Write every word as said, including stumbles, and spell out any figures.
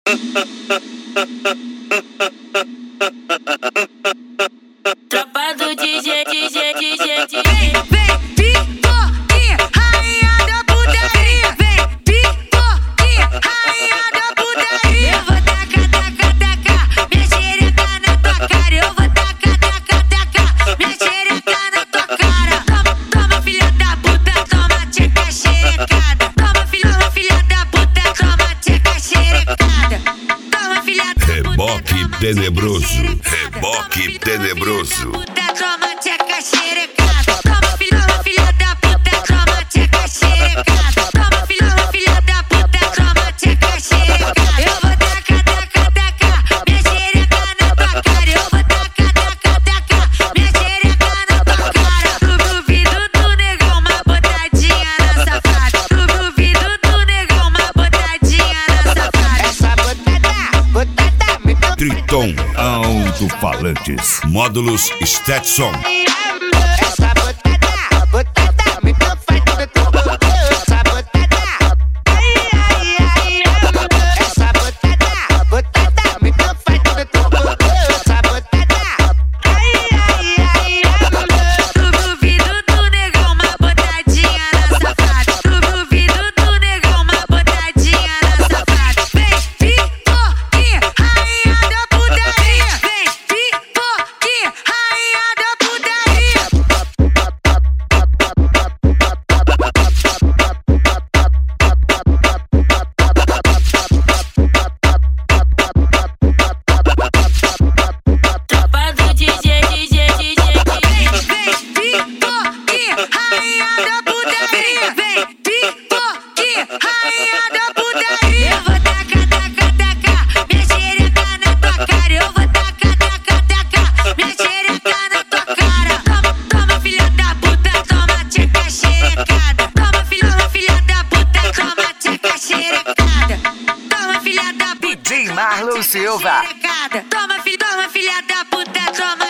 Tropa do D J, D J, D J, D J. Vem, vem, pipoquinha, rainha da putaria. Vem, pipoquinha, rainha da putaria. Eu vou tacar, tacar, tacar minha xereca na tua cara. Eu vou tacar, tacar, tacar minha xereca na tua cara. Toma, toma, filha da puta, toma, tcheca xerecada. Toma, filha, toma, filha da puta, toma, tcheca xerecada. Toma, filha da puta. Reboque tenebroso, reboque tenebroso. Toma, tcheca xerecada. Toma, filha, toma, filha da puta, toma, tcheca xerecada. Toma, filha, toma, filha da puta, toma, tcheca xerecada. Eu vou tacar, tacar, tacar minha xereca na tua cara. Eu vou tacar, tacar, tacar minha xereca na tua cara. Tu duvido do negão, uma botadinha na safada. Tu duvido do negão, uma botadinha na safada. Essa botada, botada, muito Triton Alto-Falantes, módulos Stetson. essa botada, botada, muito faz tudo tudo. Essa botada, ai, ai, ai, essa botada, botada, muito faz tudo tudo. Essa botada, ai, ai, ai, tu duvido do negão, uma botadinha na safada. Tu duvido do negão, uma botadinha na safada. Vem, pipoquinha, rainha da putaria. Vem, pipoquinha, rainha da putaria. Tropa do D J, D J, D J, D J. Vem, pipoquinha, rainha da putaria. Vem, pipoquinha, rainha da putaria. Eu vou tacar, tacar, tacar minha xereca na tua cara. Eu vou tacar, tacar, tacar minha xereca na tua cara. Toma, toma, filha da puta, toma, tcheca xerecada. Toma, filha, toma, filha da puta, toma, tcheca xerecada. Toma, filha da puta, D J Marlon Silva. xerecada. Toma, filha, toma, filha da puta, toma.